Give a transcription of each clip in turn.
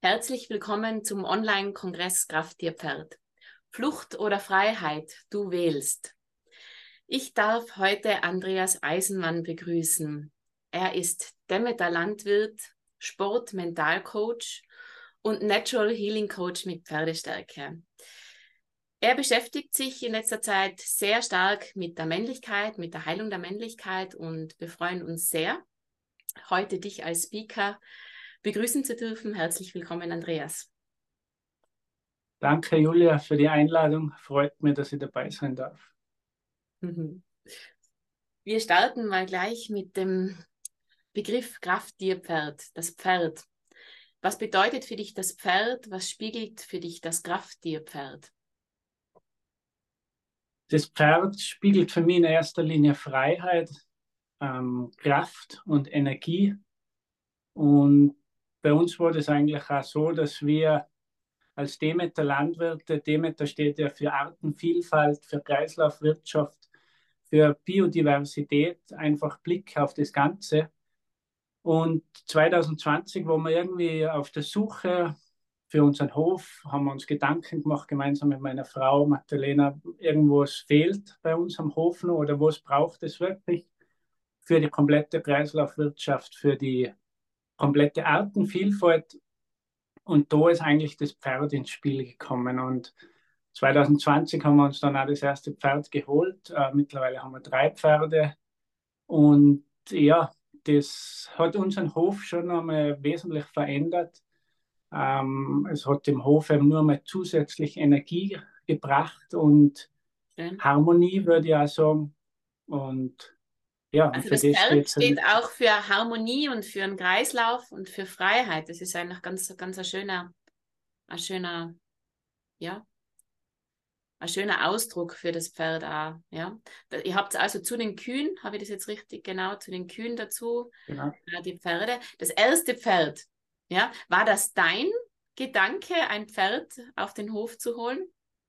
Herzlich willkommen zum Online-Kongress Krafttierpferd. Flucht oder Freiheit, du wählst. Ich darf heute Andreas Eisenmann begrüßen. Er ist Demeter-Landwirt, Sport-Mental-Coach und Natural Healing Coach mit Pferdestärke. Er beschäftigt sich in letzter Zeit sehr stark mit der Männlichkeit, mit der Heilung der Männlichkeit, und wir freuen uns sehr, heute dich als Speaker begrüßen zu dürfen. Herzlich willkommen, Andreas. Danke, Julia, für die Einladung. Freut mich, dass ich dabei sein darf. Wir starten mal gleich mit dem Begriff Krafttierpferd, das Pferd. Was bedeutet für dich das Pferd? Was spiegelt für dich das Krafttierpferd? Das Pferd spiegelt für mich in erster Linie Freiheit, Kraft und Energie. Und bei uns war das eigentlich auch so, dass wir als Demeter Landwirte, Demeter steht ja für Artenvielfalt, für Kreislaufwirtschaft, für Biodiversität, einfach Blick auf das Ganze. Und 2020 waren wir irgendwie auf der Suche für unseren Hof, haben wir uns Gedanken gemacht, gemeinsam mit meiner Frau Magdalena, irgendwas fehlt bei uns am Hof noch oder was braucht es wirklich für die komplette Kreislaufwirtschaft, für die komplette Artenvielfalt. Und da ist eigentlich das Pferd ins Spiel gekommen. Und 2020 haben wir uns dann auch das erste Pferd geholt. Mittlerweile haben wir 3 Pferde. Und ja, das hat unseren Hof schon einmal wesentlich verändert. Es hat dem Hof eben nur mal zusätzlich Energie gebracht und Schön. Harmonie, würde ich auch sagen. Und ja, und Also für das das Pferd steht es. steht auch für Harmonie und für einen Kreislauf und für Freiheit. Das ist eigentlich ganz ein schöner, ja, ein schöner Ausdruck für das Pferd auch. Ja. Ihr habt also zu den Kühen, habe ich das jetzt richtig genau, zu den Kühen dazu, Genau. die Pferde. Das erste Pferd, ja, war das dein Gedanke, ein Pferd auf den Hof zu holen?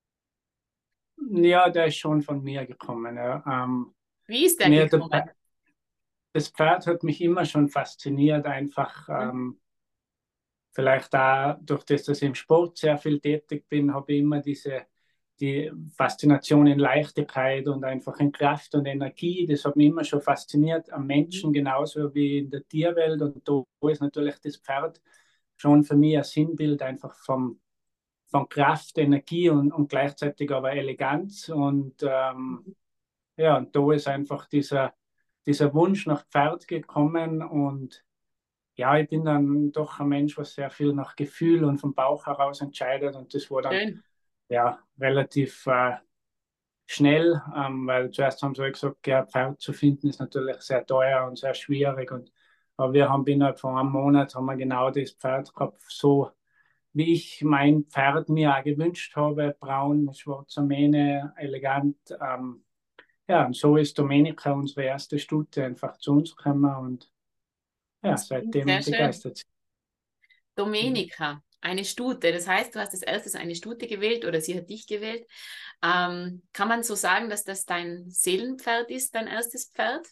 Ja, der ist schon von mir gekommen. Ja. Wie ist der Mir, gekommen? das Pferd hat mich immer schon fasziniert, einfach vielleicht da durch das, dass ich im Sport sehr viel tätig bin, habe ich immer die Faszination in Leichtigkeit und einfach in Kraft und Energie. Das hat mich immer schon fasziniert am Menschen, genauso wie in der Tierwelt. Und da ist natürlich das Pferd schon für mich ein Sinnbild einfach von Kraft, Energie und gleichzeitig aber Eleganz. Und ja, und da ist einfach dieser Wunsch nach Pferd gekommen. Und ja, ich bin dann doch ein Mensch, was sehr viel nach Gefühl und vom Bauch heraus entscheidet. Und das war dann Schön. ja relativ schnell, weil zuerst haben sie gesagt, ja, Pferd zu finden ist natürlich sehr teuer und sehr schwierig. Aber wir haben innerhalb von einem Monat haben wir genau das Pferd gehabt, so wie ich mein Pferd mir auch gewünscht habe, braun mit schwarzer Mähne, elegant. Ja, und so ist Domenica, unsere erste Stute, einfach zu uns gekommen und ja, Das klingt sehr seitdem schön. begeistert sie. Domenica, eine Stute. Das heißt, du hast als erstes eine Stute gewählt oder sie hat dich gewählt. Kann man so sagen, dass das dein Seelenpferd ist, dein erstes Pferd?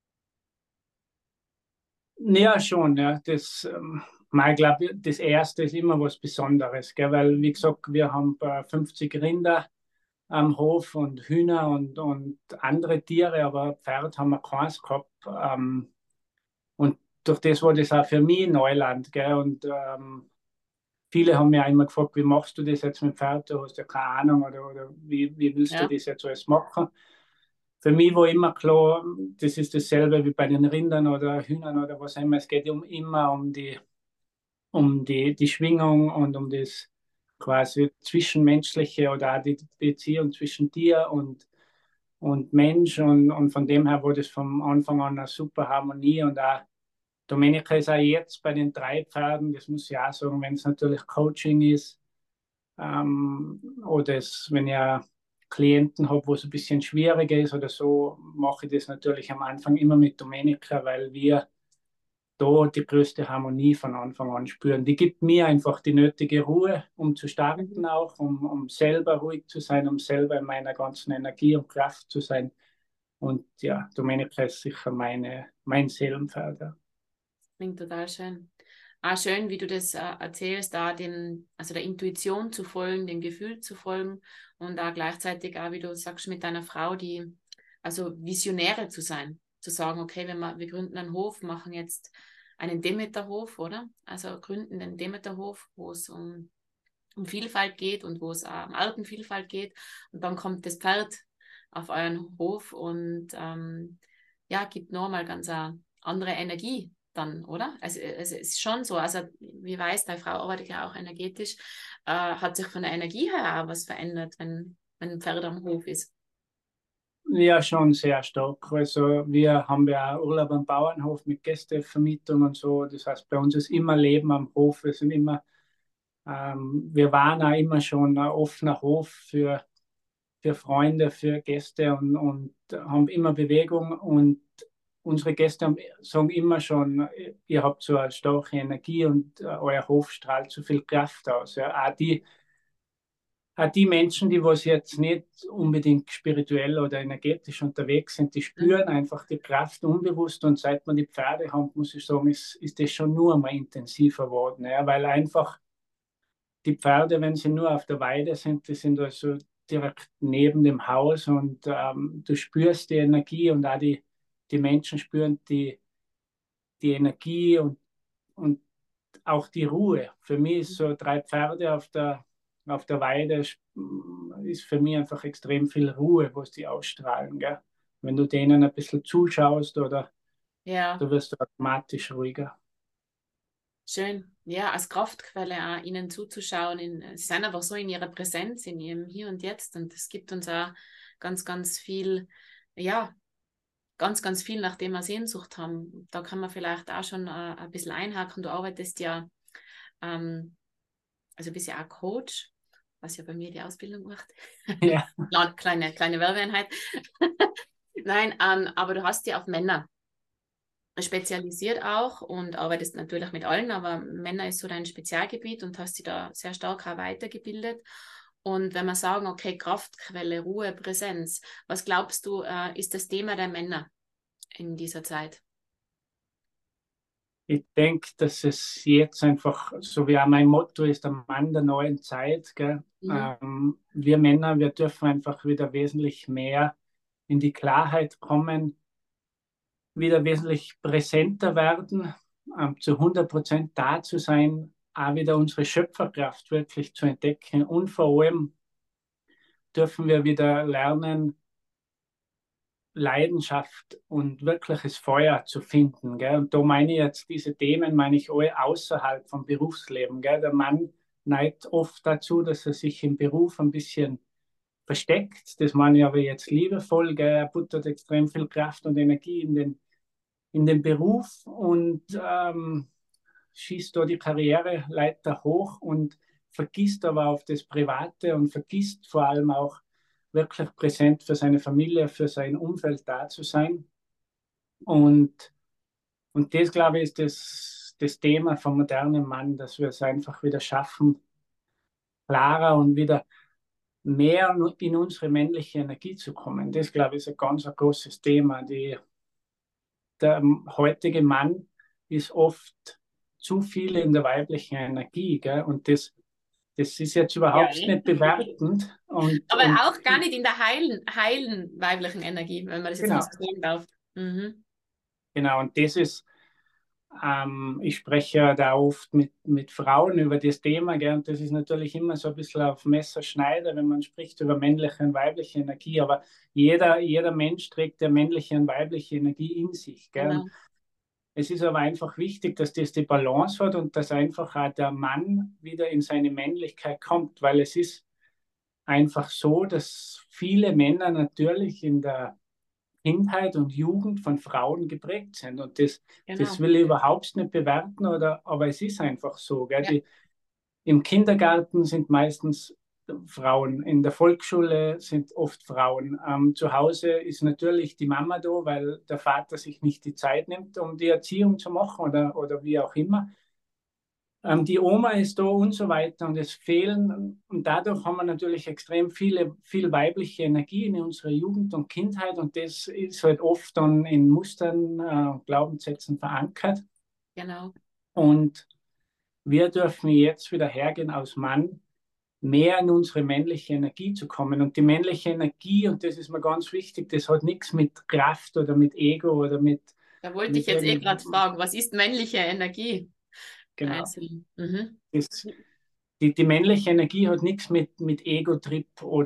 Ja, schon, ja. Ich glaube, das erste ist immer was Besonderes, gell? Weil, wie gesagt, wir haben 50 Rinder am Hof und Hühner und andere Tiere, aber Pferd haben wir keins gehabt. Und durch das war das auch für mich Neuland, gell? Und viele haben mich auch immer gefragt, wie machst du das jetzt mit dem Pferd? Du hast ja keine Ahnung oder wie willst du Ja. das jetzt alles machen? Für mich war immer klar, das ist dasselbe wie bei den Rindern oder Hühnern oder was auch immer. Es geht immer um die Schwingung und um das quasi Zwischenmenschliche oder auch die Beziehung zwischen Tier und Mensch. Und von dem her war das vom Anfang an eine super Harmonie. Und auch Domenica ist auch jetzt bei den 3 Pferden, das muss ich auch sagen, wenn es natürlich Coaching ist, oder wenn ich Klienten habe, wo es ein bisschen schwieriger ist oder so, mache ich das natürlich am Anfang immer mit Domenica, weil wir da die größte Harmonie von Anfang an spüren. Die gibt mir einfach die nötige Ruhe, um zu starten auch, um selber ruhig zu sein, um selber in meiner ganzen Energie und Kraft zu sein. Und ja, Domenica ist sicher mein Seelenpferd. Ja. Klingt total schön. schön, wie du das erzählst, da also der Intuition zu folgen, dem Gefühl zu folgen und da gleichzeitig auch, wie du sagst, mit deiner Frau, also Visionäre zu sein, zu sagen, okay, wir gründen einen Hof, machen jetzt einen Demeterhof, oder? Also gründen den Demeterhof, wo es um Vielfalt geht und wo es um Artenvielfalt geht. Und dann kommt das Pferd auf euren Hof und ja, gibt nochmal ganz eine andere Energie dann, oder? Also es ist schon so, also wie weiß, deine Frau arbeitet ja auch energetisch, hat sich von der Energie her auch was verändert, wenn ein Pferd am Hof ist. Ja, schon sehr stark. Also wir haben ja auch Urlaub am Bauernhof mit Gästevermietung und so. Das heißt, bei uns ist immer Leben am Hof. Wir waren auch immer schon ein offener Hof für Freunde, für Gäste und haben immer Bewegung. Und unsere Gäste sagen immer schon, ihr habt so eine starke Energie und euer Hof strahlt so viel Kraft aus. Ja. Auch die Menschen, die was jetzt nicht unbedingt spirituell oder energetisch unterwegs sind, die Mhm. spüren einfach die Kraft unbewusst. Und seit man die Pferde haben, muss ich sagen, ist das schon nur mal intensiver geworden. Ja, weil einfach die Pferde, wenn sie nur auf der Weide sind, die sind also direkt neben dem Haus und du spürst die Energie und auch die Menschen spüren die Energie und auch die Ruhe. Für mich ist so 3 Pferde auf der Weide ist für mich einfach extrem viel Ruhe, was die ausstrahlen. Gell? Wenn du denen ein bisschen zuschaust oder Ja, du wirst automatisch ruhiger. schön. Ja, als Kraftquelle auch ihnen zuzuschauen. Sie sind einfach so in ihrer Präsenz, in ihrem Hier und Jetzt. Und es gibt uns auch ganz, ganz viel, ja, ganz, ganz viel, nach dem wir Sehnsucht haben. Da kann man vielleicht auch schon ein bisschen einhaken. Du arbeitest ja, also bist ja auch Coach, was ja bei mir die Ausbildung macht. Ja, Kleine Werbeeinheit. Nein, aber du hast ja auf Männer spezialisiert auch und arbeitest natürlich mit allen, aber Männer ist so dein Spezialgebiet und hast dich da sehr stark auch weitergebildet. Und wenn wir sagen, okay, Kraftquelle, Ruhe, Präsenz, was glaubst du, ist das Thema der Männer in dieser Zeit? ich denke, dass es jetzt einfach, so wie auch mein Motto ist, der Mann der neuen Zeit. Gell? Mhm. Wir Männer, wir dürfen einfach wieder wesentlich mehr in die Klarheit kommen, wieder wesentlich präsenter werden, zu 100% da zu sein, auch wieder unsere Schöpferkraft wirklich zu entdecken. Und vor allem dürfen wir wieder lernen, Leidenschaft und wirkliches Feuer zu finden. Gell? Und da meine ich jetzt diese Themen, meine ich alle außerhalb vom Berufsleben. Gell? Der Mann neigt oft dazu, dass er sich im Beruf ein bisschen versteckt. Das meine ich aber jetzt liebevoll. Gell? Er buttert extrem viel Kraft und Energie in den Beruf und schießt da die Karriereleiter hoch und vergisst aber auf das Private und vergisst vor allem auch wirklich präsent für seine Familie, für sein Umfeld da zu sein. Und, und das, glaube ich, ist das Thema vom modernen Mann, dass wir es einfach wieder schaffen, klarer und wieder mehr in unsere männliche Energie zu kommen. Das, glaube ich, ist ein ganz ein großes Thema. Der heutige Mann ist oft zu viel in der weiblichen Energie, gell? Und das ist jetzt Ja, überhaupt eh. nicht bewertend. Und, Aber und auch gar nicht in der heilen weiblichen Energie, wenn man das jetzt mal genau, so sagen darf. Mhm. genau. Und ich spreche ja da oft mit Frauen über das Thema, gell? Und das ist natürlich immer so ein bisschen auf Messerschneider, wenn man spricht über männliche und weibliche Energie. Aber jeder Mensch trägt ja männliche und weibliche Energie in sich, gell? Und Genau. es ist aber einfach wichtig, dass das die Balance hat und dass einfach auch der Mann wieder in seine Männlichkeit kommt, weil es ist einfach so, dass viele Männer natürlich in der Kindheit und Jugend von Frauen geprägt sind. Und das Genau. will ich überhaupt nicht bewerten, aber es ist einfach so. Gell? Ja, Im Kindergarten sind meistens Frauen, in der Volksschule sind oft Frauen. Zu Hause ist natürlich die Mama da, weil der Vater sich nicht die Zeit nimmt, um die Erziehung zu machen oder wie auch immer. Die Oma ist da und so weiter und es fehlen und dadurch haben wir natürlich extrem viel weibliche Energie in unserer Jugend und Kindheit und das ist halt oft dann in Mustern, Glaubenssätzen verankert genau. und wir dürfen jetzt wieder hergehen als Mann, mehr in unsere männliche Energie zu kommen. Und die männliche Energie, und das ist mir ganz wichtig, das hat nichts mit Kraft oder mit Ego oder Da wollte ich mit jetzt irgend, gerade fragen, was ist männliche Energie? genau. Also, mhm. Das, die männliche Energie hat nichts mit Ego-Trip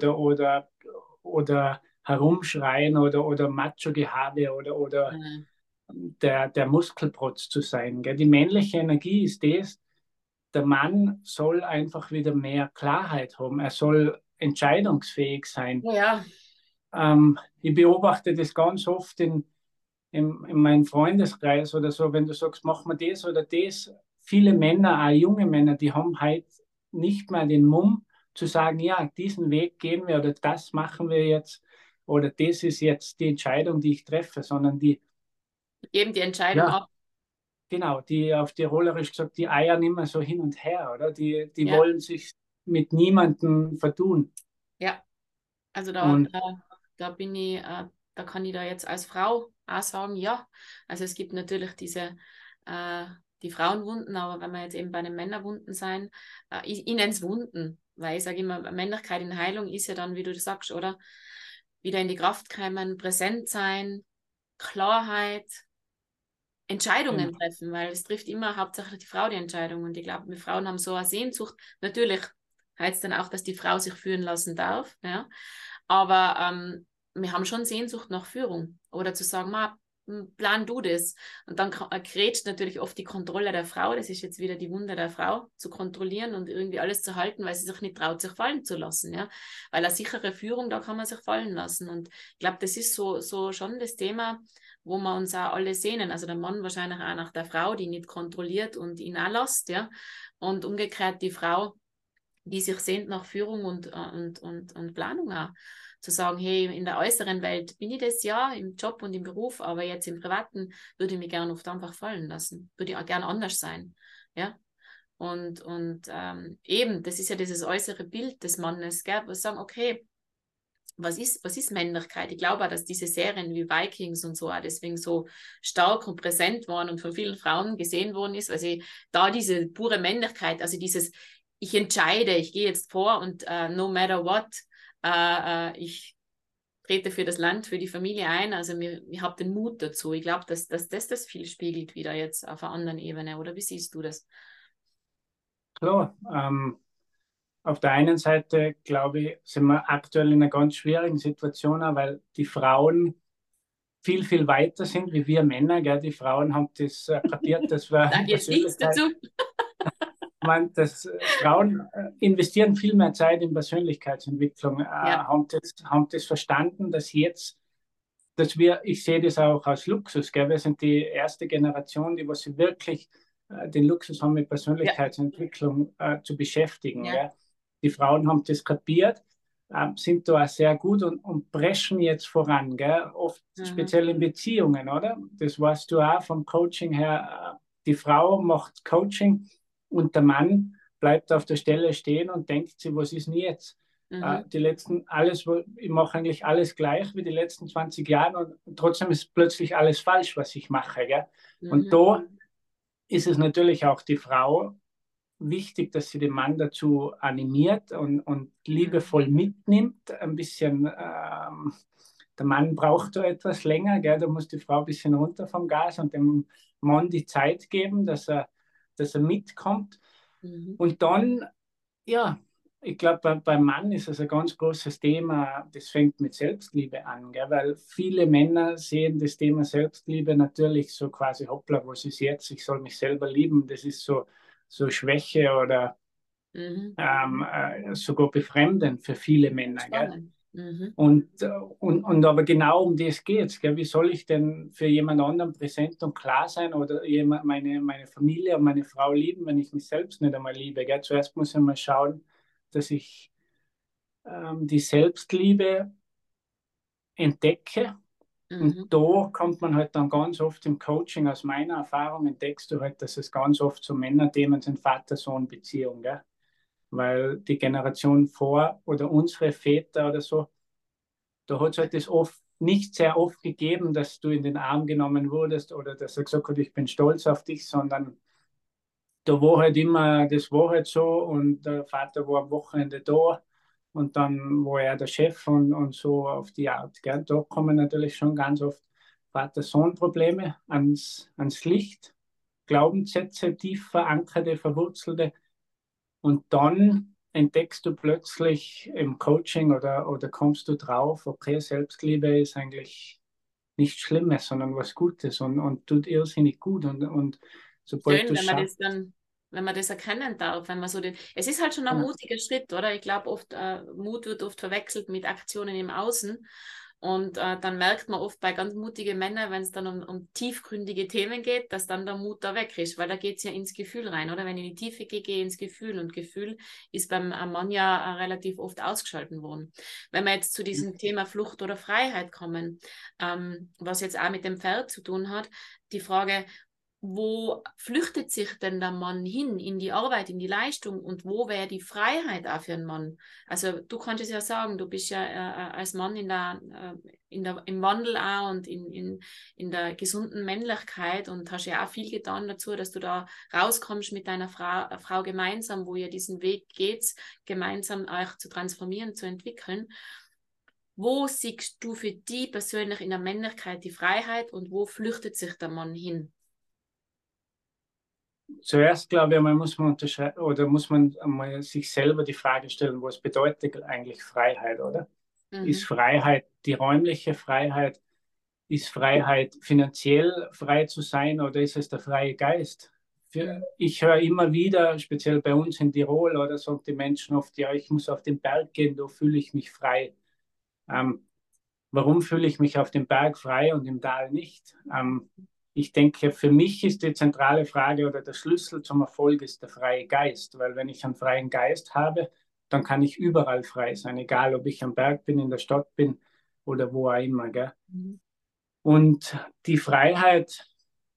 oder Herumschreien oder Macho-Gehabe oder Äh, der Muskelprotz zu sein. Gell? Die männliche Energie ist das, der Mann soll einfach wieder mehr Klarheit haben. Er soll entscheidungsfähig sein. ja, Ich beobachte das ganz oft in meinem Freundeskreis oder so, wenn du sagst, mach mal das oder das. Viele Männer, auch junge Männer, die haben halt nicht mehr den Mumm zu sagen, ja, diesen Weg gehen wir oder das machen wir jetzt oder das ist jetzt die Entscheidung, die ich treffe, sondern die, geben die Entscheidung ja, ab. genau, die auf Tirolerisch gesagt, die eiern immer so hin und her, oder? Die Ja, wollen sich mit niemandem vertun. ja. Also Und da bin ich, da kann ich da jetzt als Frau auch sagen, ja. Also es gibt natürlich äh, die Frauenwunden, aber wenn wir jetzt eben bei den Männerwunden sein, ich nenne es Wunden, weil ich sage immer, Männlichkeit in Heilung ist ja dann, wie du sagst, oder? Wieder in die Kraft kommen, präsent sein, Klarheit, Entscheidungen genau, treffen, weil es trifft immer hauptsächlich die Frau die Entscheidung. Und ich glaube, wir Frauen haben so eine Sehnsucht. Natürlich heißt dann auch, dass die Frau sich führen lassen darf, ja. Aber wir haben schon Sehnsucht nach Führung oder zu sagen, ma, plan du das. Und dann grätscht natürlich oft die Kontrolle der Frau. Das ist jetzt wieder die Wunde der Frau, zu kontrollieren und irgendwie alles zu halten, weil sie sich nicht traut, sich fallen zu lassen. Ja? Weil eine sichere Führung, da kann man sich fallen lassen. Und ich glaube, das ist so schon das Thema, wo wir uns auch alle sehnen. Also der Mann wahrscheinlich auch nach der Frau, die nicht kontrolliert und ihn auch lässt. Ja? Und umgekehrt die Frau, die sich sehnt nach Führung und Planung auch. Zu sagen, hey, in der äußeren Welt bin ich das ja, im Job und im Beruf, aber jetzt im Privaten würde ich mich gerne oft einfach fallen lassen. Würde ich auch gerne anders sein. Ja. Und eben, das ist ja dieses äußere Bild des Mannes, gell? Wir sagen, okay, was ist Männlichkeit? Ich glaube auch, dass diese Serien wie Vikings und so auch deswegen so stark und präsent waren und von vielen Frauen gesehen worden ist, weil sie da diese pure Männlichkeit, also dieses, ich entscheide, ich gehe jetzt vor und no matter what, ich trete für das Land, für die Familie ein. Also ich habe den Mut dazu. Ich glaube, dass das viel spiegelt wieder jetzt auf einer anderen Ebene. Oder wie siehst du das? klar, auf der einen Seite, glaube ich, sind wir aktuell in einer ganz schwierigen Situation, auch weil die Frauen viel weiter sind wie wir Männer. Gell? Die Frauen haben das kapiert, dass wir Sag jetzt nichts Persönlichkeit, dazu. dass Frauen investieren viel mehr Zeit in Persönlichkeitsentwicklung, Ja. haben das verstanden, dass jetzt, dass wir, ich sehe das auch als Luxus, gell? Wir sind die erste Generation, die was wirklich den Luxus haben, mit Ja. Persönlichkeitsentwicklung zu beschäftigen. Ja. Gell? Die Frauen haben das kapiert, sind da auch sehr gut und preschen jetzt voran, gell? Oft Mhm. speziell in Beziehungen, oder? Das weißt du auch vom Coaching her. Die Frau macht Coaching und der Mann bleibt auf der Stelle stehen und denkt sich, was ist denn jetzt? Mhm. Die letzten, alles, ich mache eigentlich alles gleich wie die letzten 20 Jahre und trotzdem ist plötzlich alles falsch, was ich mache. Gell? Und Mhm. da ist es natürlich auch die Frau wichtig, dass sie den Mann dazu animiert und Mhm. liebevoll mitnimmt. Ein bisschen, der Mann braucht da etwas länger, gell? Da muss die Frau ein bisschen runter vom Gas und dem Mann die Zeit geben, dass er mitkommt. Mhm. Und dann, ja, ich glaube, beim Mann ist es ein ganz großes Thema, das fängt mit Selbstliebe an, gell? Weil viele Männer sehen das Thema Selbstliebe natürlich so quasi, hoppla, was ist jetzt? Ich soll mich selber lieben. Das ist so Schwäche oder Mhm. sogar befremdend für viele Männer. Gell? Spannend. Mhm. Und aber genau um das geht es. Wie soll ich denn für jemand anderen präsent und klar sein oder meine Familie und meine Frau lieben, wenn ich mich selbst nicht einmal liebe? Gell? Zuerst muss ich mal schauen, dass ich die Selbstliebe entdecke. Und Mhm. da kommt man halt dann ganz oft im Coaching, aus meiner Erfahrung entdeckst du halt, dass es ganz oft so Männerthemen sind, Vater-Sohn-Beziehung. Gell? Weil die Generation vor oder unsere Väter oder so, da hat es halt das oft nicht sehr oft gegeben, dass du in den Arm genommen wurdest oder dass er gesagt hat, ich bin stolz auf dich, sondern da war halt immer, das war halt so und der Vater war am Wochenende da und dann war er der Chef und so auf die Art. Gell? Da kommen natürlich schon ganz oft Vater-Sohn-Probleme ans Licht, Glaubenssätze, tief verankerte, verwurzelte und dann entdeckst du plötzlich im Coaching oder kommst du drauf, okay, Selbstliebe ist eigentlich nichts Schlimmes, sondern was Gutes und tut irrsinnig gut und sobald Schön, du es wenn man schaffst, das dann, wenn man das erkennen darf, wenn man so den, es ist halt schon ein mutiger Schritt, oder? Ich glaube oft, Mut wird oft verwechselt mit Aktionen im Außen. Und dann merkt man oft bei ganz mutigen Männern, wenn es dann um tiefgründige Themen geht, dass dann der Mut da weg ist, weil da geht es ja ins Gefühl rein, oder? Wenn ich in die Tiefe gehe, gehe ich ins Gefühl und Gefühl ist beim Mann ja relativ oft ausgeschalten worden. Wenn wir jetzt zu diesem Thema Flucht oder Freiheit kommen, was jetzt auch mit dem Pferd zu tun hat, die Frage, wo flüchtet sich denn der Mann hin? In die Arbeit, in die Leistung? Und wo wäre die Freiheit auch für einen Mann? Also du kannst es ja sagen, du bist ja als Mann im Wandel auch und in der gesunden Männlichkeit und hast ja auch viel getan dazu, dass du da rauskommst mit deiner Frau gemeinsam, wo ihr diesen Weg geht, gemeinsam euch zu transformieren, zu entwickeln. Wo siehst du für dich persönlich in der Männlichkeit die Freiheit und wo flüchtet sich der Mann hin? zuerst glaube ich, man muss man unterscheiden oder muss man einmal sich selber die Frage stellen, was bedeutet eigentlich Freiheit, oder? Ist Mhm. Freiheit die räumliche Freiheit? Ist Freiheit finanziell frei zu sein oder ist es der freie Geist? Mhm. Ich höre immer wieder, speziell bei uns in Tirol, oder sagen die Menschen oft, ja, ich muss auf den Berg gehen, da fühle ich mich frei. Ähm, Warum fühle ich mich auf dem Berg frei und im Tal nicht? Ich denke, für mich ist die zentrale Frage oder der Schlüssel zum Erfolg ist der freie Geist, weil wenn ich einen freien Geist habe, dann kann ich überall frei sein, egal ob ich am Berg bin, in der Stadt bin oder wo auch immer. Gell? Mhm. Und die Freiheit,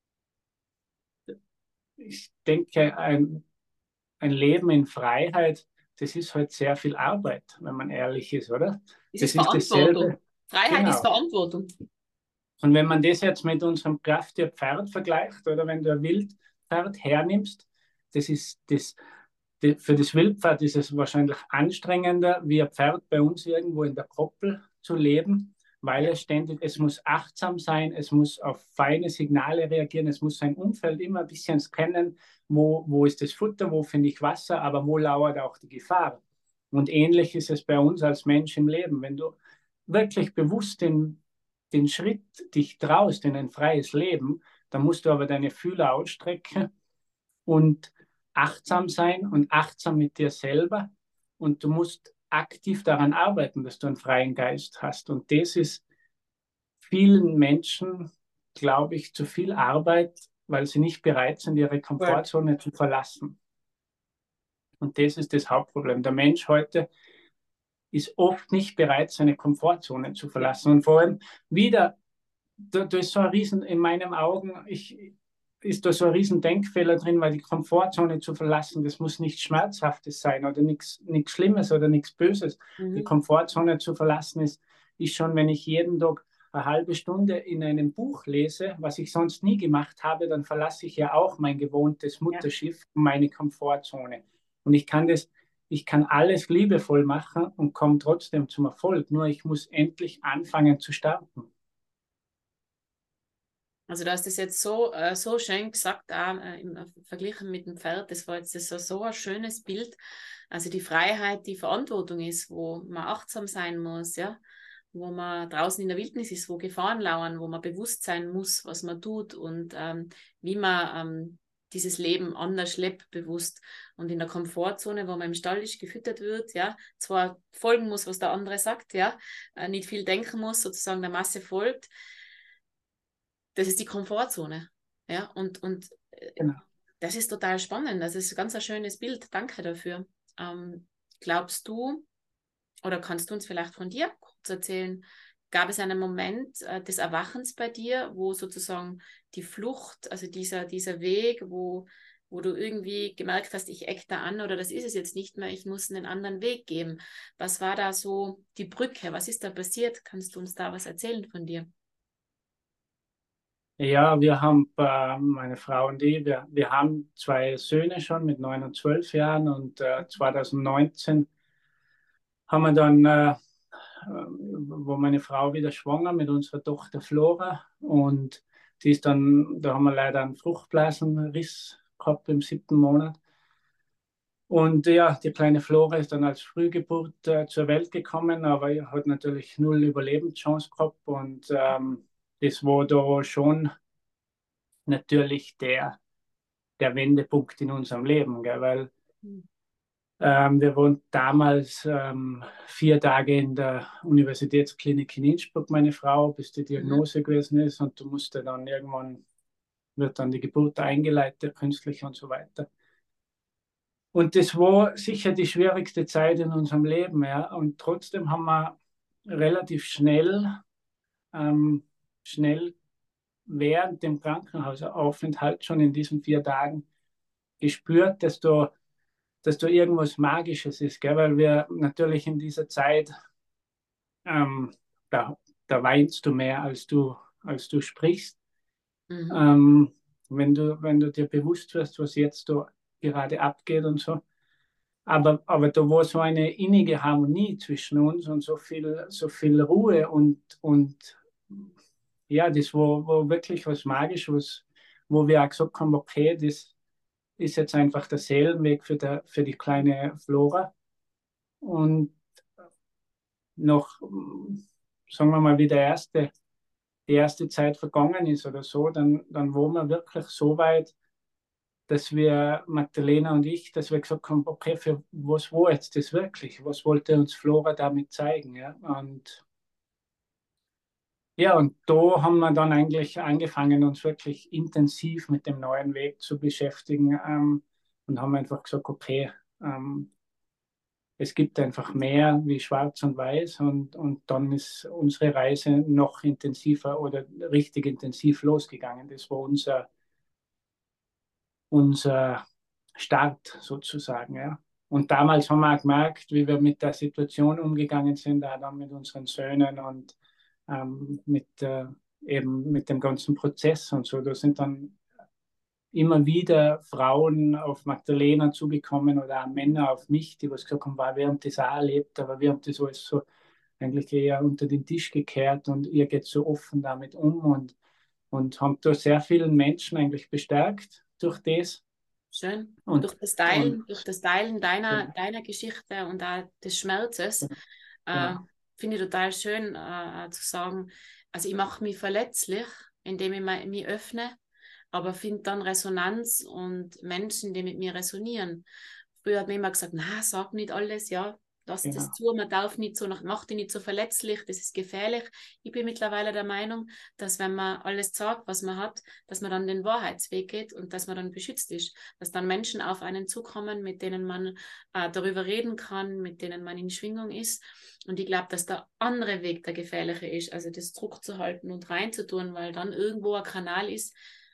ich denke, ein Leben in Freiheit, das ist halt sehr viel Arbeit, wenn man ehrlich ist, oder? Es ist Das ist Verantwortung. dasselbe, Freiheit ist genau. Verantwortung. Und wenn man das jetzt mit unserem Krafttier-Pferd vergleicht oder wenn du ein Wildpferd hernimmst, das ist für das Wildpferd ist es wahrscheinlich anstrengender, wie ein Pferd bei uns irgendwo in der Koppel zu leben, weil Ja. es muss achtsam sein, es muss auf feine Signale reagieren, es muss sein Umfeld immer ein bisschen scannen, wo ist das Futter, wo finde ich Wasser, aber wo lauert auch die Gefahr. Und ähnlich ist es bei uns als Mensch im Leben. Wenn du wirklich bewusst den Schritt dich traust in ein freies Leben, dann musst du aber deine Fühler ausstrecken und achtsam sein und achtsam mit dir selber. Und du musst aktiv daran arbeiten, dass du einen freien Geist hast. Und das ist vielen Menschen, glaube ich, zu viel Arbeit, weil sie nicht bereit sind, ihre Word. Komfortzone zu verlassen. Und das ist das Hauptproblem. Der Mensch heute ist oft nicht bereit, seine Komfortzone zu Ja. verlassen. Und vor allem wieder da ist so ein Riesen, in meinen Augen, ist da so ein riesen Denkfehler drin, weil die Komfortzone zu verlassen, das muss nichts Schmerzhaftes sein oder nichts Schlimmes oder nichts Böses. Die Mhm. Komfortzone zu verlassen ist schon, wenn ich jeden Tag eine halbe Stunde in einem Buch lese, was ich sonst nie gemacht habe, dann verlasse ich ja auch mein gewohntes Ja. Mutterschiff, meine Komfortzone. Und ich kann alles liebevoll machen und komme trotzdem zum Erfolg. Nur ich muss endlich anfangen zu starten. Also du hast das jetzt so schön gesagt, auch, verglichen mit dem Pferd. Das war jetzt so ein schönes Bild. Also die Freiheit, die Verantwortung ist, wo man achtsam sein muss, ja, wo man draußen in der Wildnis ist, wo Gefahren lauern, wo man bewusst sein muss, was man tut und wie man dieses Leben anders lebt, bewusst. Und in der Komfortzone, wo man im Stall ist, gefüttert wird, ja, zwar folgen muss, was der andere sagt, ja, nicht viel denken muss, sozusagen der Masse folgt. Das ist die Komfortzone. Ja, Genau. das ist total spannend. Das ist ganz ein schönes Bild. Danke dafür. Glaubst du, oder kannst du uns vielleicht von dir kurz erzählen, gab es einen Moment des Erwachens bei dir, wo sozusagen die Flucht, also dieser Weg, wo du irgendwie gemerkt hast, ich eck da an oder das ist es jetzt nicht mehr, ich muss einen anderen Weg gehen. Was war da so die Brücke? Was ist da passiert? Kannst du uns da was erzählen von dir? Ja, wir haben, meine Frau und ich, wir haben zwei Söhne schon mit 9 und 12 Jahren und 2019 haben wir dann, wo meine Frau wieder schwanger mit unserer Tochter Flora und die ist dann, da haben wir leider einen Fruchtblasenriss gehabt im 7. Monat. Und ja, die kleine Flora ist dann als Frühgeburt zur Welt gekommen, aber hat natürlich null Überlebenschance gehabt und das war da schon natürlich der Wendepunkt in unserem Leben, gell? Weil Mhm. wir waren damals 4 Tage in der Universitätsklinik in Innsbruck, meine Frau, bis die Mhm. Diagnose gewesen ist und du musste dann irgendwann, wird dann die Geburt eingeleitet, künstlich und so weiter. Und das war sicher die schwierigste Zeit in unserem Leben, ja. Und trotzdem haben wir relativ ähm, schnell während dem Krankenhausaufenthalt schon in diesen 4 Tagen gespürt, dass da irgendwas Magisches ist, gell? Weil wir natürlich in dieser Zeit, ähm, da, da weinst du mehr, als du sprichst. Mhm. Ähm, wenn du dir bewusst wirst, was jetzt da gerade abgeht und so. Aber da war so eine innige Harmonie zwischen uns und so viel Ruhe und ja, das war wirklich was Magisches, wo wir auch gesagt haben, okay, das ist jetzt einfach der Seelenweg für die kleine Flora. Und noch, sagen wir mal, wie die erste Zeit vergangen ist oder so, dann waren wir wirklich so weit, dass wir, Magdalena und ich, dass wir gesagt haben, okay, für was war jetzt das wirklich? Was wollte uns Flora damit zeigen? Ja? Und da haben wir dann eigentlich angefangen, uns wirklich intensiv mit dem neuen Weg zu beschäftigen und haben einfach gesagt, okay, es gibt einfach mehr wie Schwarz und Weiß und dann ist unsere Reise noch intensiver oder richtig intensiv losgegangen. Das war unser Start sozusagen. Ja. Und damals haben wir auch gemerkt, wie wir mit der Situation umgegangen sind, auch dann mit unseren Söhnen und eben mit dem ganzen Prozess und so. Da sind dann immer wieder Frauen auf Magdalena zugekommen oder auch Männer auf mich, die was gesagt haben, wow, wir haben das auch erlebt, aber wir haben das alles so eigentlich eher unter den Tisch gekehrt und ihr geht so offen damit um und haben da sehr vielen Menschen eigentlich bestärkt durch das. Schön. Und, und Durch das Teilen genau, deiner Geschichte und auch des Schmerzes, äh, genau, finde ich total schön zu sagen, also ich mache mich verletzlich, indem ich mich öffne, aber finde dann Resonanz und Menschen, die mit mir resonieren. Früher hat man immer gesagt, na, sag nicht alles, ja, lass das genau. zu, man darf nicht so, mach dich nicht so verletzlich, das ist gefährlich. Ich bin mittlerweile der Meinung, dass wenn man alles sagt, was man hat, dass man dann den Wahrheitsweg geht und dass man dann beschützt ist, dass dann Menschen auf einen zukommen, mit denen man darüber reden kann, mit denen man in Schwingung ist. Und ich glaube, dass der andere Weg der gefährliche ist, also das Druck zu halten und reinzutun, weil dann irgendwo ein Kanal ist,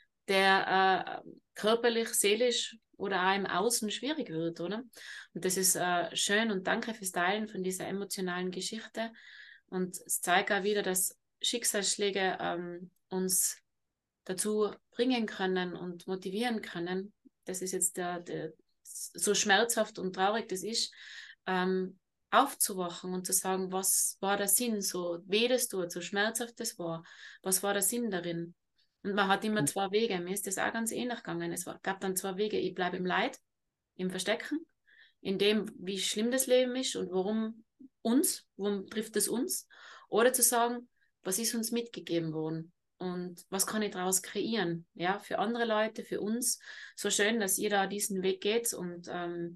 der körperlich, seelisch oder auch im Außen schwierig wird, oder? Und das ist schön und danke fürs Teilen von dieser emotionalen Geschichte. Und es zeigt auch wieder, dass Schicksalsschläge uns dazu bringen können und motivieren können. Das ist jetzt so schmerzhaft und traurig das ist, aufzuwachen und zu sagen, was war der Sinn, so weh das tut, so schmerzhaft das war, was war der Sinn darin? Und man hat immer zwei Wege. Mir ist das auch ganz ähnlich gegangen. Gab dann zwei Wege. Ich bleibe im Leid, im Verstecken, in dem, wie schlimm das Leben ist und warum trifft es uns? Oder zu sagen, was ist uns mitgegeben worden? Und was kann ich daraus kreieren? Ja, für andere Leute, für uns. So schön, dass ihr da diesen Weg geht und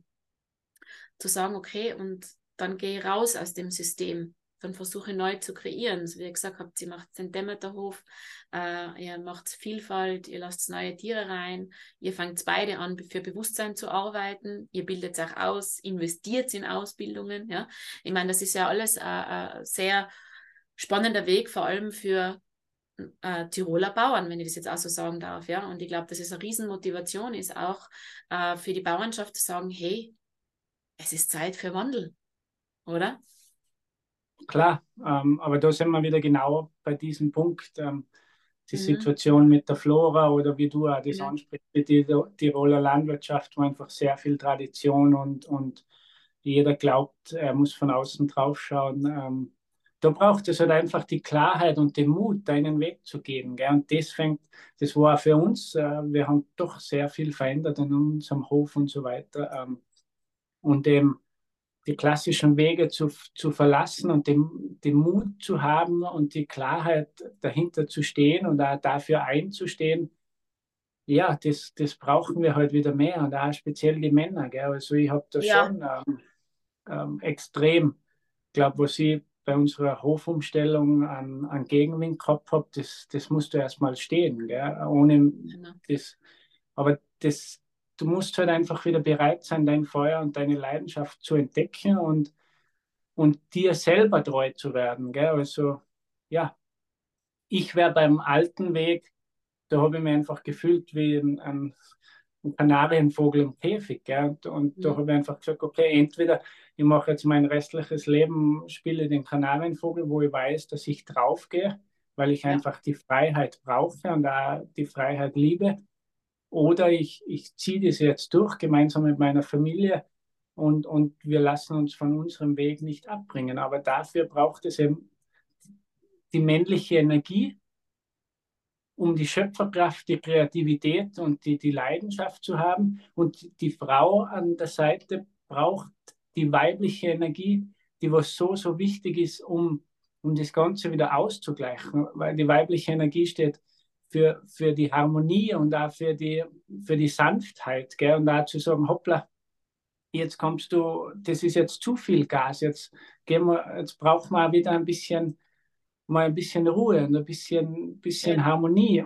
zu sagen, okay, und dann gehe ich raus aus dem System. Dann versuche ich neu zu kreieren. So wie ihr gesagt habt, sie macht den Demeterhof, ihr macht Vielfalt, ihr lasst neue Tiere rein, ihr fangt beide an, für Bewusstsein zu arbeiten, ihr bildet auch aus, investiert in Ausbildungen. Ja? Ich meine, das ist ja alles ein sehr spannender Weg, vor allem für Tiroler Bauern, wenn ich das jetzt auch so sagen darf. Ja? Und ich glaube, dass es eine Riesenmotivation ist, auch für die Bauernschaft zu sagen, hey, es ist Zeit für Wandel, oder? Klar, aber da sind wir wieder genau bei diesem Punkt. die Situation mit der Flora oder wie du auch das Genau. ansprichst, die Tiroler Landwirtschaft, wo einfach sehr viel Tradition und jeder glaubt, er muss von außen drauf schauen. Da braucht es halt einfach die Klarheit und den Mut, deinen Weg zu gehen. Gell? Und das war für uns, wir haben doch sehr viel verändert in unserem Hof und so weiter. Und eben die klassischen Wege zu verlassen und den Mut zu haben und die Klarheit dahinter zu stehen und auch dafür einzustehen, ja, das brauchen wir heute wieder mehr und auch speziell die Männer. Gell? Also ich habe da Ja, schon extrem, glaube, was ich bei unserer Hofumstellung an Gegenwind gehabt habe, das musst du erst mal stehen. Gell? Ohne genau. das, aber du musst halt einfach wieder bereit sein, dein Feuer und deine Leidenschaft zu entdecken und dir selber treu zu werden. Gell? Also, ja, ich wäre beim alten Weg, da habe ich mich einfach gefühlt wie ein Kanarienvogel im Käfig. Gell? Und da Mhm. habe ich einfach gesagt, okay, entweder ich mache jetzt mein restliches Leben, spiele den Kanarienvogel, wo ich weiß, dass ich draufgehe, weil ich Ja, einfach die Freiheit brauche und da die Freiheit liebe. Oder ich ziehe das jetzt durch, gemeinsam mit meiner Familie und wir lassen uns von unserem Weg nicht abbringen. Aber dafür braucht es eben die männliche Energie, um die Schöpferkraft, die Kreativität und die Leidenschaft zu haben. Und die Frau an der Seite braucht die weibliche Energie, die was so wichtig ist, um das Ganze wieder auszugleichen. Weil die weibliche Energie steht für die Harmonie und auch für die Sanftheit. Gell? Und da zu sagen, hoppla, jetzt kommst du, das ist jetzt zu viel Gas, jetzt brauchen wir wieder mal ein bisschen Ruhe und ein bisschen schön, Harmonie.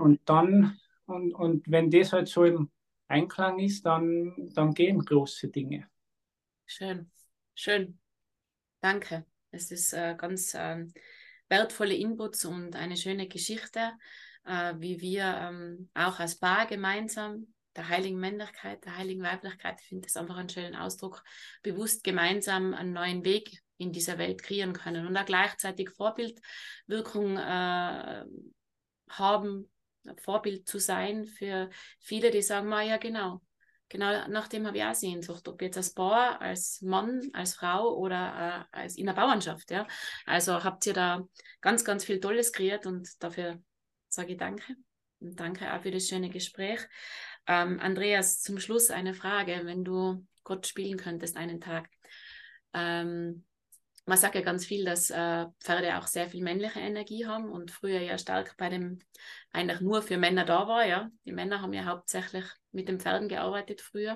Und wenn das halt so im Einklang ist, dann gehen große Dinge. schön, schön. Danke. Es ist ganz wertvolle Inputs und eine schöne Geschichte, wie wir auch als Paar gemeinsam der heiligen Männlichkeit, der heiligen Weiblichkeit, ich finde das einfach einen schönen Ausdruck, bewusst gemeinsam einen neuen Weg in dieser Welt kreieren können und auch gleichzeitig Vorbildwirkung haben, Vorbild zu sein für viele, die sagen, ja genau, genau nach dem habe ich auch Sehnsucht, ob jetzt als Bauer, als Mann, als Frau oder als in der Bauernschaft. Ja? Also habt ihr da ganz, ganz viel Tolles kreiert und dafür sage ich danke. Und danke auch für das schöne Gespräch. Andreas, zum Schluss eine Frage, wenn du Gott spielen könntest einen Tag. Man sagt ja ganz viel, dass Pferde auch sehr viel männliche Energie haben und früher ja stark bei dem eigentlich nur für Männer da war. Ja, die Männer haben ja hauptsächlich mit den Pferden gearbeitet früher.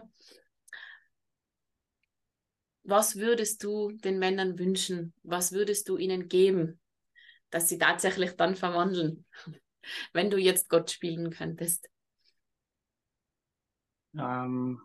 Was würdest du den Männern wünschen? Was würdest du ihnen geben, dass sie tatsächlich dann verwandeln, wenn du jetzt Gott spielen könntest? Ähm,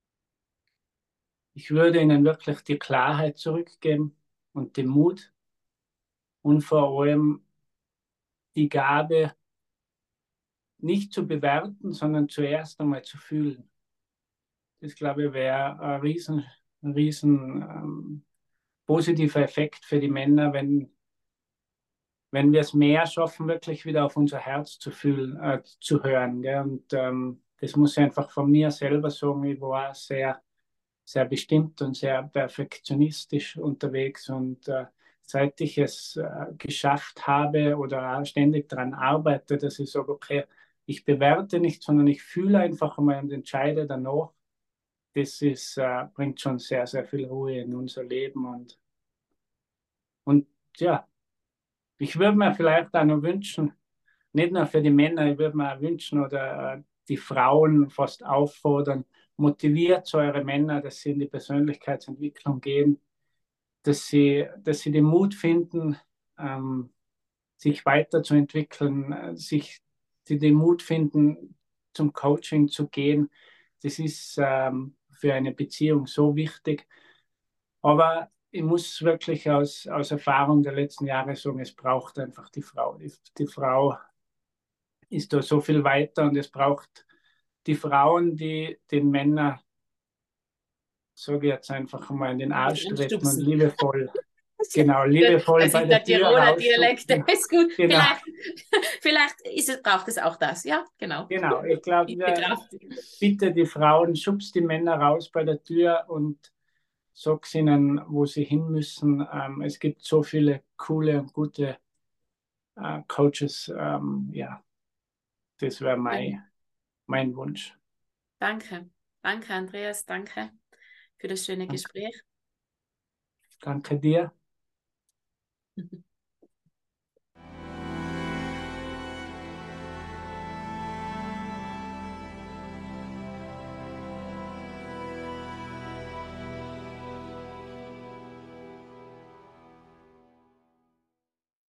Ich würde ihnen wirklich die Klarheit zurückgeben und den Mut und vor allem die Gabe, nicht zu bewerten, sondern zuerst einmal zu fühlen. Das, glaube ich, wäre ein riesen positiver Effekt für die Männer, wenn wir es mehr schaffen, wirklich wieder auf unser Herz zu fühlen, zu hören. Gell? Und das muss ich einfach von mir selber sagen. Ich war sehr bestimmt und sehr perfektionistisch unterwegs. Und seit ich es geschafft habe oder auch ständig daran arbeite, dass ich sage, okay, ich bewerte nicht, sondern ich fühle einfach einmal und entscheide danach, bringt schon sehr viel Ruhe in unser Leben. Und ja, ich würde mir vielleicht auch noch wünschen, nicht nur für die Männer, ich würde mir auch wünschen oder die Frauen fast auffordern, motiviert eure Männer, dass sie in die Persönlichkeitsentwicklung gehen, dass sie den Mut finden, sich weiterzuentwickeln, sie den Mut finden, zum Coaching zu gehen. Das ist für eine Beziehung so wichtig. Aber ich muss wirklich aus Erfahrung der letzten Jahre sagen, es braucht einfach die Frau. Die Frau ist da so viel weiter und es braucht die Frauen, die den Männern, sage ich jetzt einfach mal, in den Ein Arsch bisschen treten und anstupsen. liebevoll Genau, liebevoll Das bei sind der der Tür Tiroler Dialekte. rausschubsen. Ist gut. Genau, Vielleicht braucht es auch das. Ja, genau. genau. Ich glaube, Diese Kraft. bitte die Frauen, schubst die Männer raus bei der Tür und sag's ihnen, wo sie hin müssen. Es gibt so viele coole und gute Coaches. Ja, das wäre mein Wunsch. Danke. Danke, Andreas. Danke für das schöne Danke, Gespräch. danke dir.